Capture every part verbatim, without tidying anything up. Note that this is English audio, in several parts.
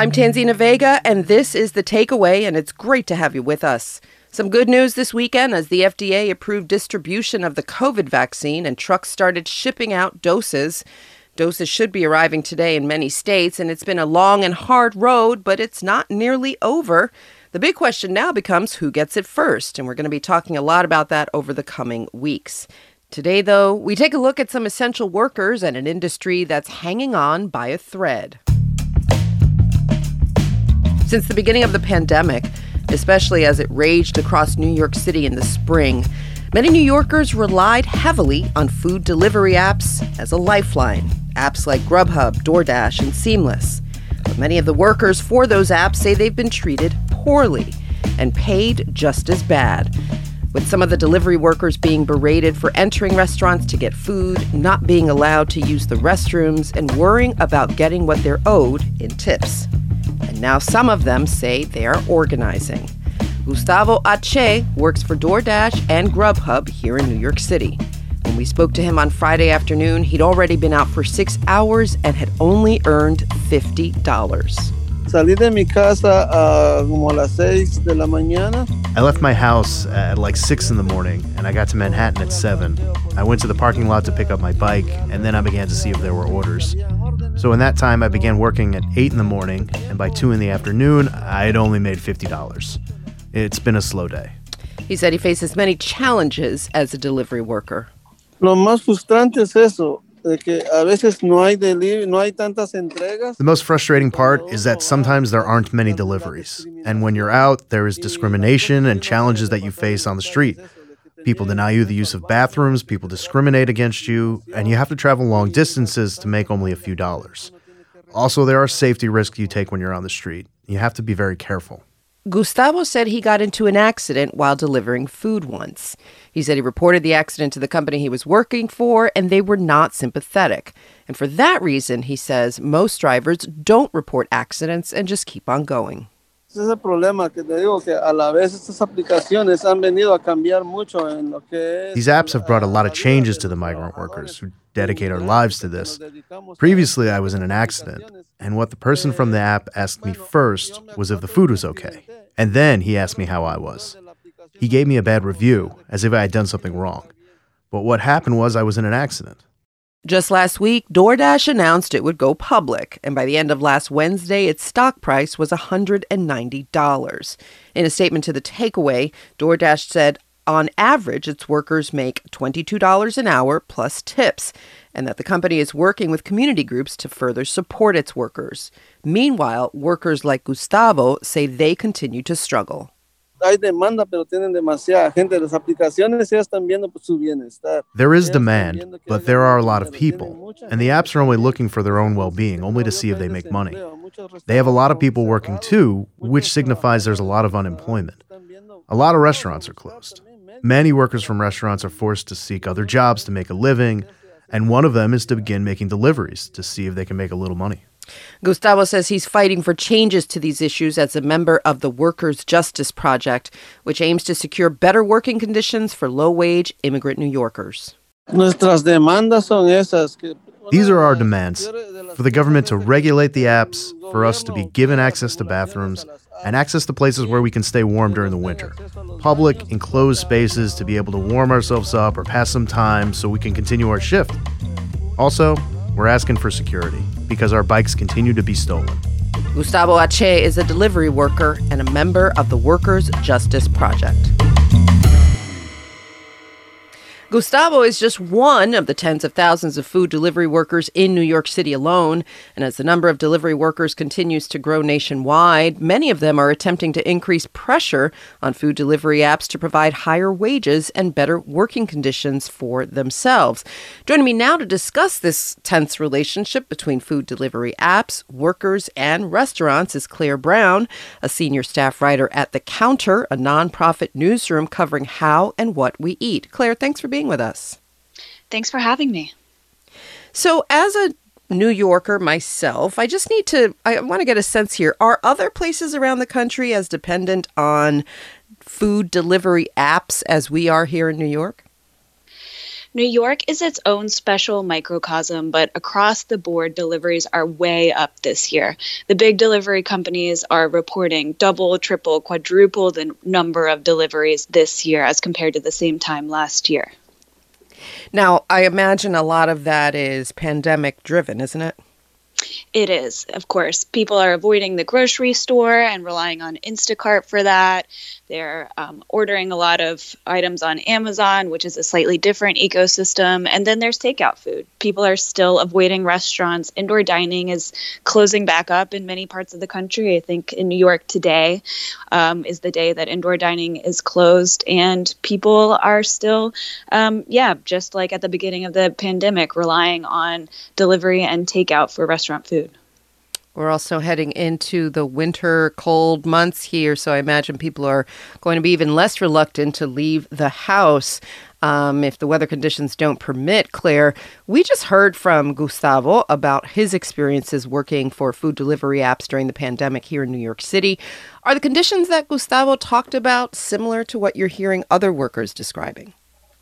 I'm Tanzina Vega, and this is The Takeaway, and it's great to have you with us. Some good news this weekend as the F D A approved distribution of the COVID vaccine and trucks started shipping out doses. Doses should be arriving today in many states, and it's been a long and hard road, but it's not nearly over. The big question now becomes who gets it first, and we're going to be talking a lot about that over the coming weeks. Today, though, we take a look at some essential workers and an industry that's hanging on by a thread. Since the beginning of the pandemic, especially as it raged across New York City in the spring, many New Yorkers relied heavily on food delivery apps as a lifeline. Apps like Grubhub, DoorDash, and Seamless. But many of the workers for those apps say they've been treated poorly and paid just as bad. With some of the delivery workers being berated for entering restaurants to get food, not being allowed to use the restrooms, and worrying about getting what they're owed in tips. And now some of them say they are organizing. Gustavo Ache works for DoorDash and Grubhub here in New York City. When we spoke to him on Friday afternoon, he'd already been out for six hours and had only earned fifty dollars. Salí de mi casa uh, como a las seis de la mañana. I left my house at like six in the morning, and I got to Manhattan at seven. I went to the parking lot to pick up my bike, and then I began to see if there were orders. So in that time, I began working at eight in the morning, and by two in the afternoon, I had only made fifty dollars. It's been a slow day. He said he faces many challenges as a delivery worker. Lo más frustrante es eso, de que a veces no hay deli- no hay tantas entregas. The most frustrating part is that sometimes there aren't many deliveries. And when you're out, there is discrimination and challenges that you face on the street. People deny you the use of bathrooms, people discriminate against you, and you have to travel long distances to make only a few dollars. Also, there are safety risks you take when you're on the street. You have to be very careful. Gustavo said he got into an accident while delivering food once. He said he reported the accident to the company he was working for, and they were not sympathetic. And for that reason, he says, most drivers don't report accidents and just keep on going. Ese es el problema que te digo que a la vez estas aplicaciones han venido a cambiar mucho en lo que es. These apps have brought a lot of changes to the migrant workers who dedicate our lives to this. Previously, I was in an accident, and what the person from the app asked me first was if the food was okay. And then he asked me how I was. He gave me a bad review, as if I had done something wrong. But what happened was I was in an accident. Just last week, DoorDash announced it would go public, and by the end of last Wednesday, its stock price was one hundred ninety dollars. In a statement to The Takeaway, DoorDash said, on average, its workers make twenty-two dollars an hour plus tips, and that the company is working with community groups to further support its workers. Meanwhile, workers like Gustavo say they continue to struggle. Hay demanda, pero tienen demasiada gente. Las aplicaciones ya están viendo su bienestar. There is demand, but there are a lot of people, and the apps are only looking for their own well-being, only to see if they make money. They have a lot of people working too, which signifies there's a lot of unemployment. A lot of restaurants are closed. Many workers from restaurants are forced to seek other jobs to make a living, and one of them is to begin making deliveries to see if they can make a little money. Gustavo says he's fighting for changes to these issues as a member of the Workers' Justice Project, which aims to secure better working conditions for low-wage immigrant New Yorkers. Nuestras demandas son esas. Que These are our demands: for the government to regulate the apps, for us to be given access to bathrooms, and access to places where we can stay warm during the winter. Public, enclosed spaces to be able to warm ourselves up or pass some time so we can continue our shift. Also, we're asking for security because our bikes continue to be stolen. Gustavo Ache is a delivery worker and a member of the Workers' Justice Project. Gustavo is just one of the tens of thousands of food delivery workers in New York City alone. And as the number of delivery workers continues to grow nationwide, many of them are attempting to increase pressure on food delivery apps to provide higher wages and better working conditions for themselves. Joining me now to discuss this tense relationship between food delivery apps, workers, and restaurants is Claire Brown, a senior staff writer at The Counter, a nonprofit newsroom covering how and what we eat. Claire, thanks for being with us. Thanks for having me. So as a New Yorker myself, I just need to, I want to get a sense here. Are other places around the country as dependent on food delivery apps as we are here in New York? New York is its own special microcosm, but across the board, deliveries are way up this year. The big delivery companies are reporting double, triple, quadruple the number of deliveries this year as compared to the same time last year. Now, I imagine a lot of that is pandemic driven, isn't it? It is, of course. People are avoiding the grocery store and relying on Instacart for that. They're um, ordering a lot of items on Amazon, which is a slightly different ecosystem. And then there's takeout food. People are still avoiding restaurants. Indoor dining is closing back up in many parts of the country. I think in New York today um, is the day that indoor dining is closed. And people are still, um, yeah, just like at the beginning of the pandemic, relying on delivery and takeout for restaurant food. We're also heading into the winter cold months here, so I imagine people are going to be even less reluctant to leave the house um, if the weather conditions don't permit. Claire, we just heard from Gustavo about his experiences working for food delivery apps during the pandemic here in New York City. Are the conditions that Gustavo talked about similar to what you're hearing other workers describing?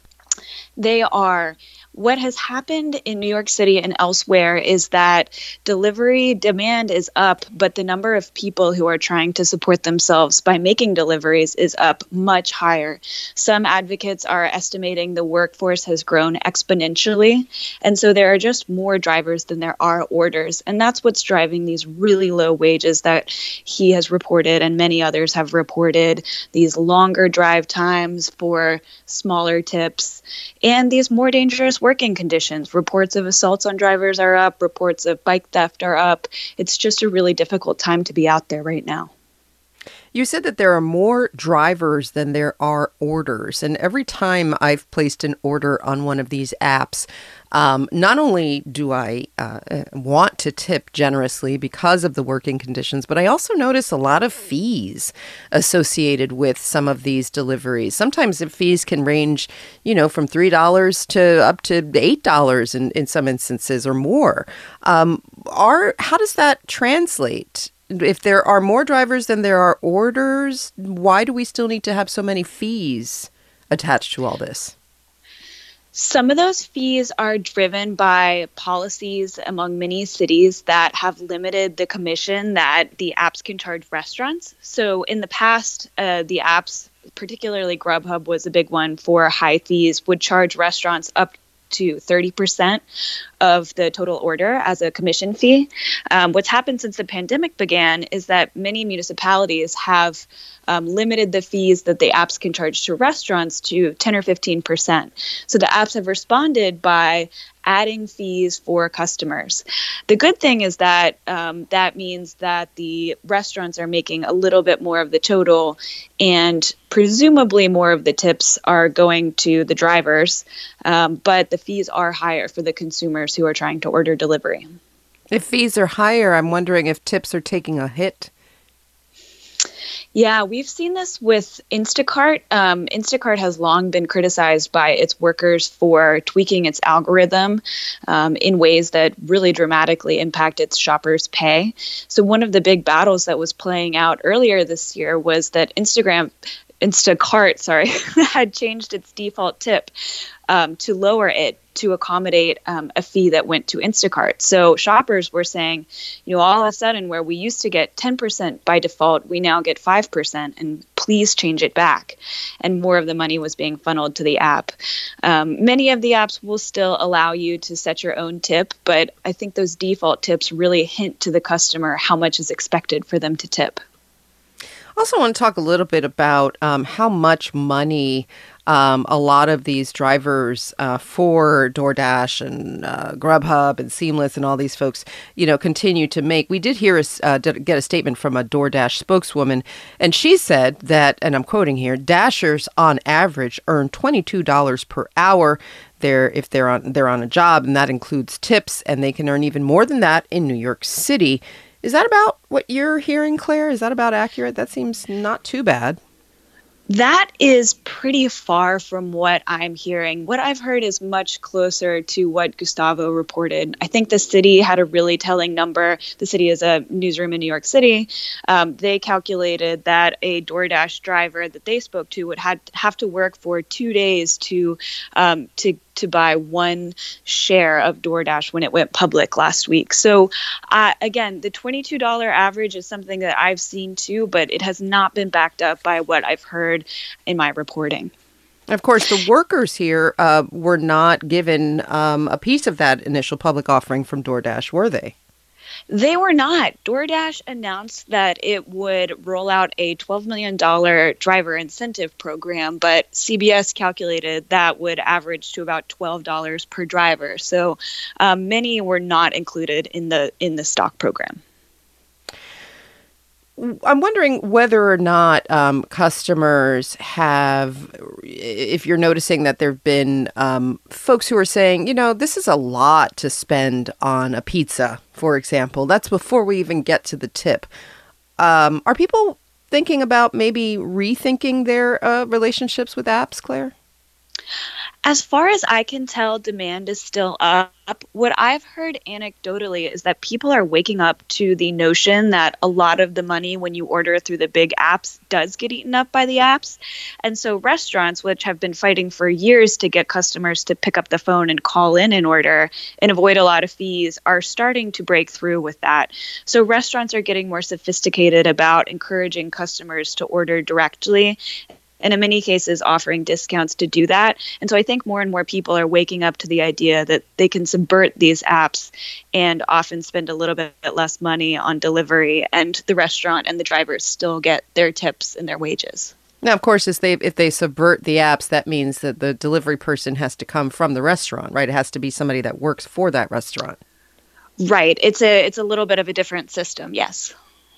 They are. What has happened in New York City and elsewhere is that delivery demand is up, but the number of people who are trying to support themselves by making deliveries is up much higher. Some advocates are estimating the workforce has grown exponentially, and so there are just more drivers than there are orders. And that's what's driving these really low wages that he has reported and many others have reported, these longer drive times for smaller tips, and these more dangerous working conditions. Reports of assaults on drivers are up. Reports of bike theft are up. It's just a really difficult time to be out there right now. You said that there are more drivers than there are orders. And every time I've placed an order on one of these apps, um, not only do I uh, want to tip generously because of the working conditions, but I also notice a lot of fees associated with some of these deliveries. Sometimes the fees can range, you know, from three dollars to up to eight dollars in, in some instances or more. Um, are, how does that translate? If there are more drivers than there are orders, why do we still need to have so many fees attached to all this? Some of those fees are driven by policies among many cities that have limited the commission that the apps can charge restaurants. So in the past, uh, the apps, particularly Grubhub was a big one for high fees, would charge restaurants up to thirty percent of the total order as a commission fee. Um, what's happened since the pandemic began is that many municipalities have um, limited the fees that the apps can charge to restaurants to ten or fifteen percent. So the apps have responded by adding fees for customers. The good thing is that um, that means that the restaurants are making a little bit more of the total, and presumably more of the tips are going to the drivers, um, but the fees are higher for the consumers who are trying to order delivery. If fees are higher, I'm wondering if tips are taking a hit. Yeah, we've seen this with Instacart. Um, Instacart has long been criticized by its workers for tweaking its algorithm um, in ways that really dramatically impact its shoppers' pay. So one of the big battles that was playing out earlier this year was that Instagram, Instacart, sorry, had changed its default tip um, to lower it to accommodate um, a fee that went to Instacart. So shoppers were saying, you know, all of a sudden where we used to get ten percent by default, we now get five percent, and please change it back. And more of the money was being funneled to the app. Um, many of the apps will still allow you to set your own tip, but I think those default tips really hint to the customer how much is expected for them to tip. I also want to talk a little bit about um, how much money um, a lot of these drivers uh, for DoorDash and uh, Grubhub and Seamless and all these folks, you know, continue to make. We did hear a, uh, did get a statement from a DoorDash spokeswoman, and she said that, and I'm quoting here, Dashers on average earn twenty-two dollars per hour. They're, if they're on they're on a job, and that includes tips, and they can earn even more than that in New York City. Is that about what you're hearing, Claire? Is that about accurate? That seems not too bad. That is pretty far from what I'm hearing. What I've heard is much closer to what Gustavo reported. I think the city had a really telling number. The city is a newsroom in New York City. Um, they calculated that a DoorDash driver that they spoke to would had, have to work for two days to um, to to buy one share of DoorDash when it went public last week. So uh, again, the twenty-two dollars average is something that I've seen too, but it has not been backed up by what I've heard in my reporting. Of course, the workers here uh, were not given um, a piece of that initial public offering from DoorDash, were they? They were not. DoorDash announced that it would roll out a twelve million dollars driver incentive program, but C B S calculated that would average to about twelve dollars per driver. So um, many were not included in the in the stock program. I'm wondering whether or not um, customers have, if you're noticing that there have been um, folks who are saying, you know, this is a lot to spend on a pizza, for example. That's before we even get to the tip. Um, are people thinking about maybe rethinking their uh, relationships with apps, Claire? As far as I can tell, demand is still up. What I've heard anecdotally is that people are waking up to the notion that a lot of the money when you order through the big apps does get eaten up by the apps. And so restaurants, which have been fighting for years to get customers to pick up the phone and call in an order and avoid a lot of fees, are starting to break through with that. So restaurants are getting more sophisticated about encouraging customers to order directly, and in many cases offering discounts to do that. And so I think more and more people are waking up to the idea that they can subvert these apps and often spend a little bit less money on delivery, and the restaurant and the drivers still get their tips and their wages. Now, of course, if they, if they subvert the apps, that means that the delivery person has to come from the restaurant, right? It has to be somebody that works for that restaurant. Right. It's a it's a little bit of a different system, yes.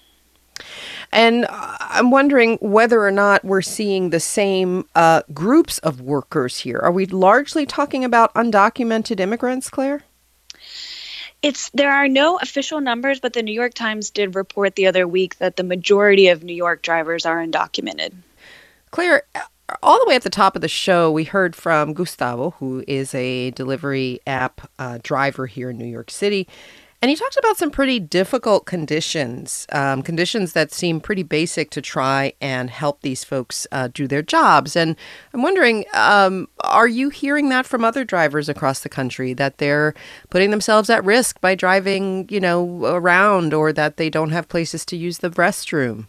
And I'm wondering whether or not we're seeing the same uh, groups of workers here. Are we largely talking about undocumented immigrants, Claire? It's there are no official numbers, but the New York Times did report the other week that the majority of New York drivers are undocumented. Claire, all the way at the top of the show, we heard from Gustavo, who is a delivery app uh, driver here in New York City. And he talks about some pretty difficult conditions, um, conditions that seem pretty basic to try and help these folks uh, do their jobs. And I'm wondering, um, are you hearing that from other drivers across the country, that they're putting themselves at risk by driving, you know, around, or that they don't have places to use the restroom?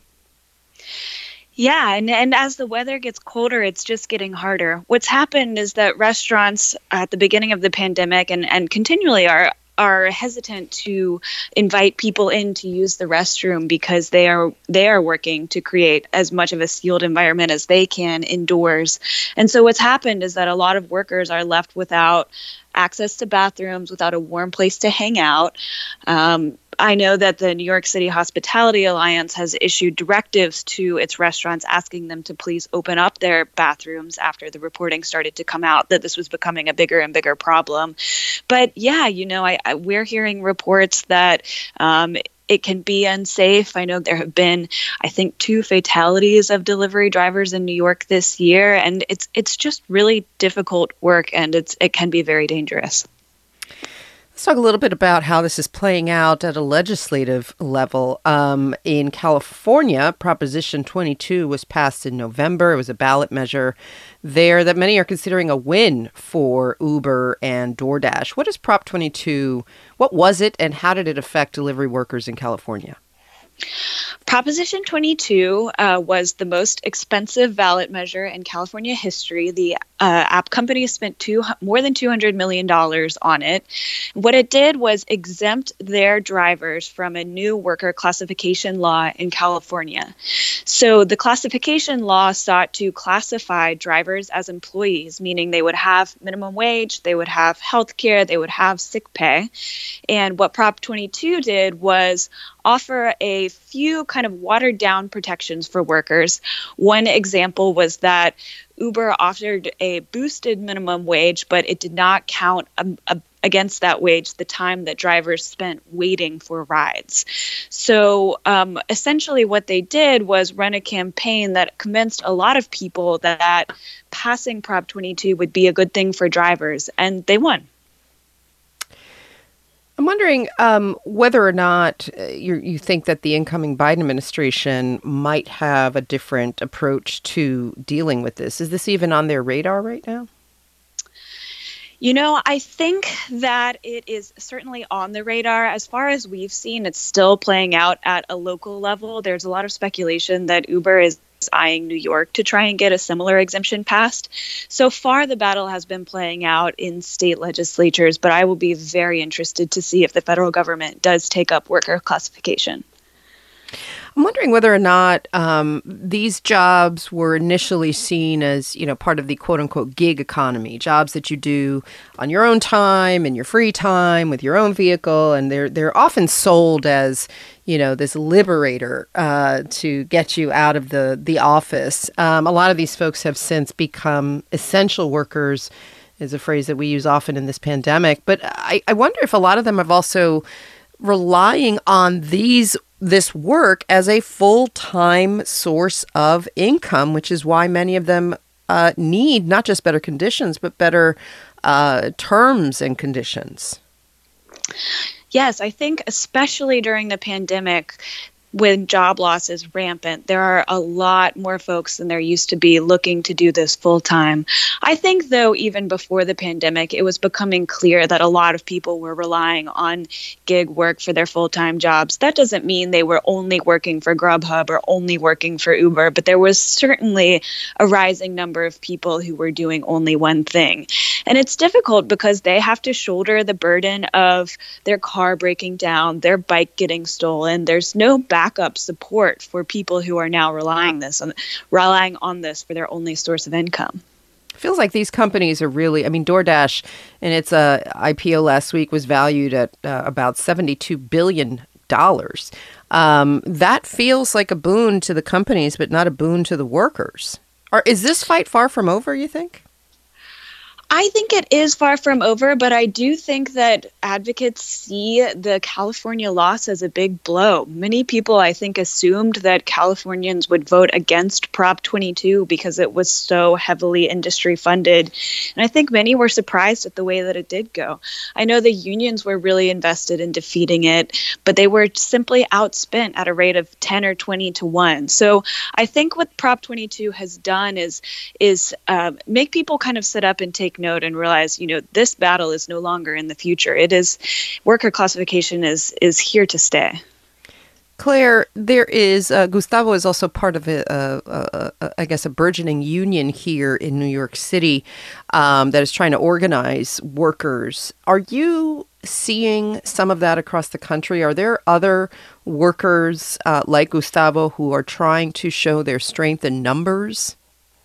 Yeah, and, and as the weather gets colder, it's just getting harder. What's happened is that restaurants at the beginning of the pandemic and, and continually are are hesitant to invite people in to use the restroom because they are they are working to create as much of a sealed environment as they can indoors. And so what's happened is that a lot of workers are left without access to bathrooms, without a warm place to hang out. Um, I know that the New York City Hospitality Alliance has issued directives to its restaurants asking them to please open up their bathrooms after the reporting started to come out that this was becoming a bigger and bigger problem. But yeah, you know, I, I we're hearing reports that um, it can be unsafe. I know there have been, I think, two fatalities of delivery drivers in New York this year, and it's it's just really difficult work, and it's it can be very dangerous. Let's talk a little bit about how this is playing out at a legislative level. Um, in California, Proposition twenty-two was passed in November. It was a ballot measure there that many are considering a win for Uber and DoorDash. What is Prop twenty-two? What was it, and how did it affect delivery workers in California? Proposition twenty-two uh, was the most expensive ballot measure in California history. The uh, app company spent two, more than two hundred million dollars on it. What it did was exempt their drivers from a new worker classification law in California. So the classification law sought to classify drivers as employees, meaning they would have minimum wage, they would have health care, they would have sick pay. And what Prop twenty-two did was offer a few kind of watered down protections for workers. One example was that Uber offered a boosted minimum wage, but it did not count a, a, against that wage the time that drivers spent waiting for rides. So um, essentially what they did was run a campaign that convinced a lot of people that passing Prop twenty-two would be a good thing for drivers, and they won. I'm wondering um, whether or not uh, you you think that the incoming Biden administration might have a different approach to dealing with this. Is this even on their radar right now? You know, I think that it is certainly on the radar. As far as we've seen, it's still playing out at a local level. There's a lot of speculation that Uber is eyeing New York to try and get a similar exemption passed. So far, the battle has been playing out in state legislatures, but I will be very interested to see if the federal government does take up worker classification. I'm wondering whether or not um, these jobs were initially seen as, you know, part of the quote unquote gig economy, jobs that you do on your own time, in your free time, with your own vehicle. And they're they're often sold as, you know, this liberator uh, to get you out of the, the office. Um, a lot of these folks have since become essential workers, is a phrase that we use often in this pandemic. But I, I wonder if a lot of them have also relying on these this work as a full-time source of income, which is why many of them uh, need not just better conditions, but better uh, terms and conditions. Yes, I think especially during the pandemic, when job loss is rampant, there are a lot more folks than there used to be looking to do this full time. I think, though, even before the pandemic, it was becoming clear that a lot of people were relying on gig work for their full time jobs. That doesn't mean they were only working for Grubhub or only working for Uber, but there was certainly a rising number of people who were doing only one thing. And it's difficult because they have to shoulder the burden of their car breaking down, their bike getting stolen. There's no backup support for people who are now relying this on relying on this for their only source of income. Feels like these companies are really, I mean, DoorDash in its uh, I P O last week was valued at uh, about seventy-two billion dollars. Um, that feels like a boon to the companies, but not a boon to the workers. Or is this fight far from over, you think? I think it is far from over, but I do think that advocates see the California loss as a big blow. Many people, I think, assumed that Californians would vote against Prop twenty-two because it was so heavily industry funded. And I think many were surprised at the way that it did go. I know the unions were really invested in defeating it, but they were simply outspent at a rate of ten or twenty to one. So I think what Prop twenty-two has done is, is uh, make people kind of sit up and take note and realize, you know, this battle is no longer in the future. It is, worker classification is is here to stay. Claire, there is, uh, Gustavo is also part of, a, a, a, a, I guess, a burgeoning union here in New York City um, that is trying to organize workers. Are you seeing some of that across the country? Are there other workers uh, like Gustavo who are trying to show their strength in numbers?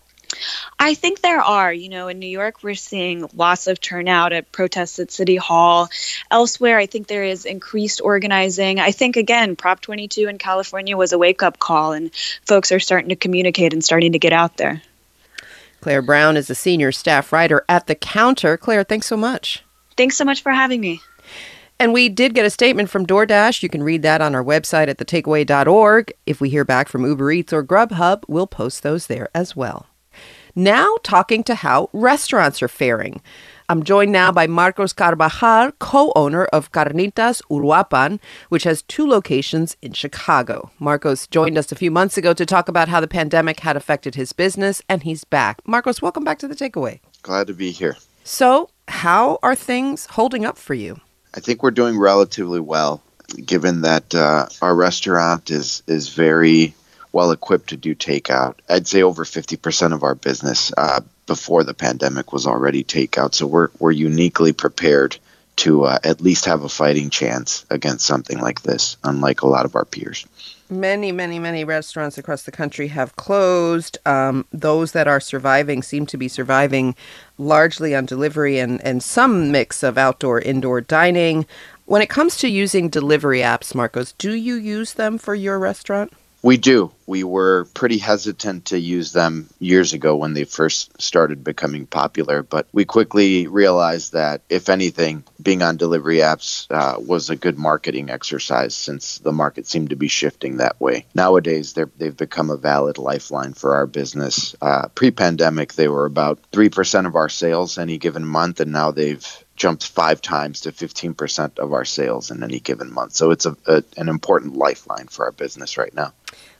I think there are. You know, in New York, we're seeing lots of turnout at protests at City Hall. Elsewhere, I think there is increased organizing. I think, again, Prop twenty-two in California was a wake-up call, and folks are starting to communicate and starting to get out there. Claire Brown is a senior staff writer at The Counter. Claire, thanks so much. Thanks so much for having me. And we did get a statement from DoorDash. You can read that on our website at the takeaway dot org. If we hear back from Uber Eats or Grubhub, we'll post those there as well. Now talking to how restaurants are faring. I'm joined now by Marcos Carvajal, co-owner of Carnitas Uruapan, which has two locations in Chicago. Marcos joined us a few months ago to talk about how the pandemic had affected his business, and he's back. Marcos, welcome back to The Takeaway. Glad to be here. So, how are things holding up for you? I think we're doing relatively well, given that uh, our restaurant is is very well equipped to do takeout. I'd say over fifty percent of our business uh, before the pandemic was already takeout. So we're we're uniquely prepared to uh, at least have a fighting chance against something like this, unlike a lot of our peers. Many, many, many restaurants across the country have closed. Um, those that are surviving seem to be surviving largely on delivery and, and some mix of outdoor, indoor dining. When it comes to using delivery apps, Marcos, do you use them for your restaurant? We do. We were pretty hesitant to use them years ago when they first started becoming popular, but we quickly realized that, if anything, being on delivery apps uh, was a good marketing exercise since the market seemed to be shifting that way. Nowadays, they've become a valid lifeline for our business. Uh, pre-pandemic, they were about three percent of our sales any given month, and now they've jumped five times to fifteen percent of our sales in any given month. So it's a, a an important lifeline for our business right now.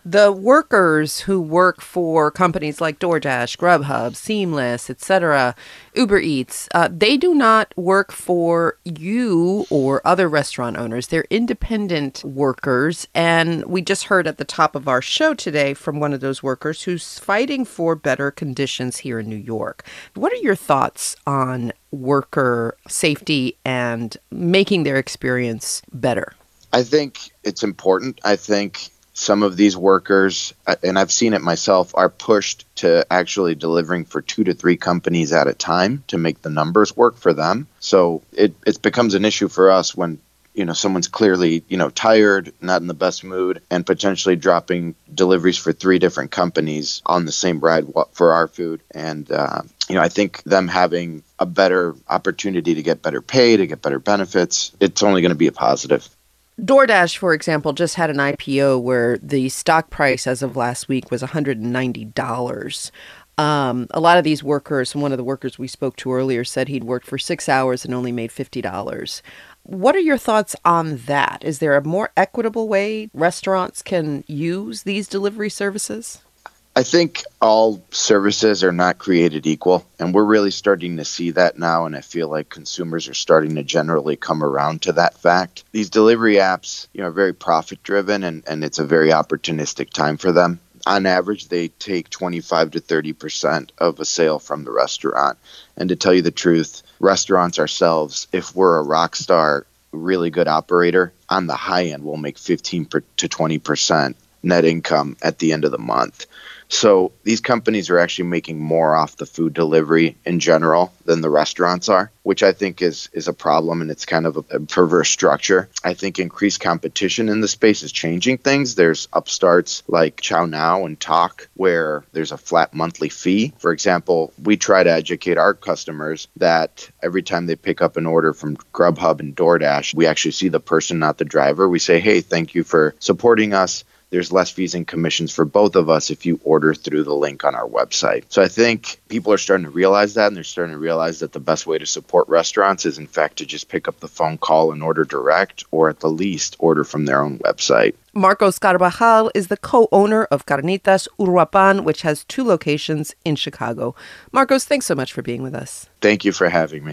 The workers who work for companies like DoorDash, Grubhub, Seamless, et cetera, Uber Eats, uh, they do not work for you or other restaurant owners. They're independent workers. And we just heard at the top of our show today from one of those workers who's fighting for better conditions here in New York. What are your thoughts on worker safety and making their experience better? I think it's important. I think some of these workers, and I've seen it myself, are pushed to actually delivering for two to three companies at a time to make the numbers work for them. So it, it becomes an issue for us when, you know, someone's clearly, you know, tired, not in the best mood, and potentially dropping deliveries for three different companies on the same ride for our food. And, uh, you know, I think them having a better opportunity to get better pay, to get better benefits, it's only going to be a positive. DoorDash, for example, just had an I P O where the stock price as of last week was one hundred ninety dollars. Um, a lot of these workers, and one of the workers we spoke to earlier said he'd worked for six hours and only made fifty dollars. What are your thoughts on that? Is there a more equitable way restaurants can use these delivery services? I think all services are not created equal, and we're really starting to see that now, and I feel like consumers are starting to generally come around to that fact. These delivery apps, you know, are very profit-driven, and, and it's a very opportunistic time for them. On average, they take twenty-five to thirty percent of a sale from the restaurant. And to tell you the truth, restaurants ourselves, if we're a rock star, really good operator, on the high end, we'll make fifteen to twenty percent net income at the end of the month. So these companies are actually making more off the food delivery in general than the restaurants are, which I think is is a problem, and it's kind of a, a perverse structure. I think increased competition in the space is changing things. There's upstarts like Chow Now and Talk, where there's a flat monthly fee. For example, we try to educate our customers that every time they pick up an order from Grubhub and DoorDash, we actually see the person, not the driver. We say, hey, thank you for supporting us. There's less fees and commissions for both of us if you order through the link on our website. So I think people are starting to realize that, and they're starting to realize that the best way to support restaurants is, in fact, to just pick up the phone call and order direct, or at the least order from their own website. Marcos Carvajal is the co-owner of Carnitas Uruapan, which has two locations in Chicago. Marcos, thanks so much for being with us. Thank you for having me.